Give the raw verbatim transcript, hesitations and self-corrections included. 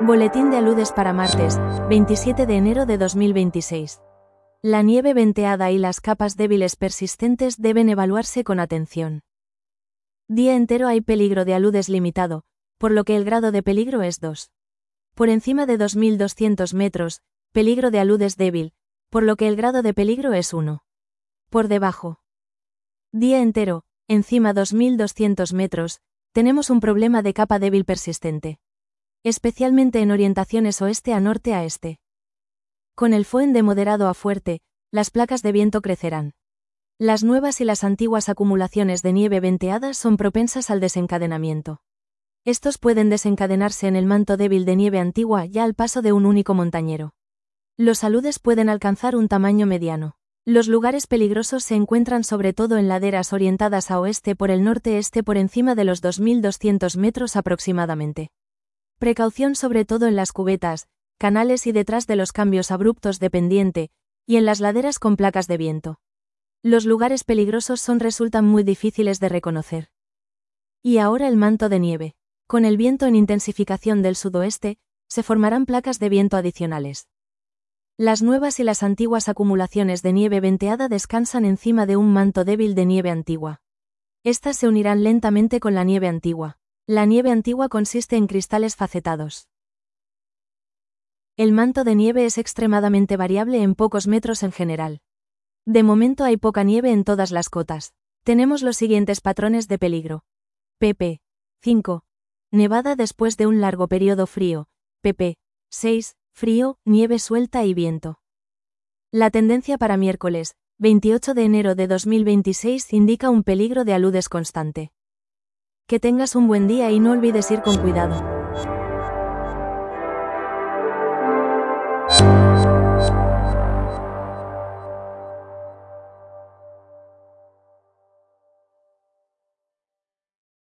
Boletín de aludes para martes, veintisiete de enero de dos mil veintiséis. La nieve venteada y las capas débiles persistentes deben evaluarse con atención. Día entero hay peligro de aludes limitado, por lo que el grado de peligro es dos. Por encima de dos mil doscientos metros, peligro de aludes débil, por lo que el grado de peligro es uno. Por debajo. Día entero, encima dos mil doscientos metros, tenemos un problema de capa débil persistente. Especialmente en orientaciones oeste a norte a este. Con el F O E N de moderado a fuerte, las placas de viento crecerán. Las nuevas y las antiguas acumulaciones de nieve venteada son propensas al desencadenamiento. Estos pueden desencadenarse en el manto débil de nieve antigua ya al paso de un único montañero. Los aludes pueden alcanzar un tamaño mediano. Los lugares peligrosos se encuentran sobre todo en laderas orientadas a oeste por el norte-este por encima de los dos mil doscientos metros aproximadamente. Precaución sobre todo en las cubetas, canales y detrás de los cambios abruptos de pendiente, y en las laderas con placas de viento. Los lugares peligrosos son resultan muy difíciles de reconocer. Y ahora el manto de nieve. Con el viento en intensificación del sudoeste, se formarán placas de viento adicionales. Las nuevas y las antiguas acumulaciones de nieve venteada descansan encima de un manto débil de nieve antigua. Estas se unirán lentamente con la nieve antigua. La nieve antigua consiste en cristales facetados. El manto de nieve es extremadamente variable en pocos metros en general. De momento hay poca nieve en todas las cotas. Tenemos los siguientes patrones de peligro. pp. cinco. Nevada después de un largo periodo frío. pp. seis. Frío, nieve suelta y viento. La tendencia para miércoles, veintiocho de enero de dos mil veintiséis indica un peligro de aludes constante. Que tengas un buen día y no olvides ir con cuidado.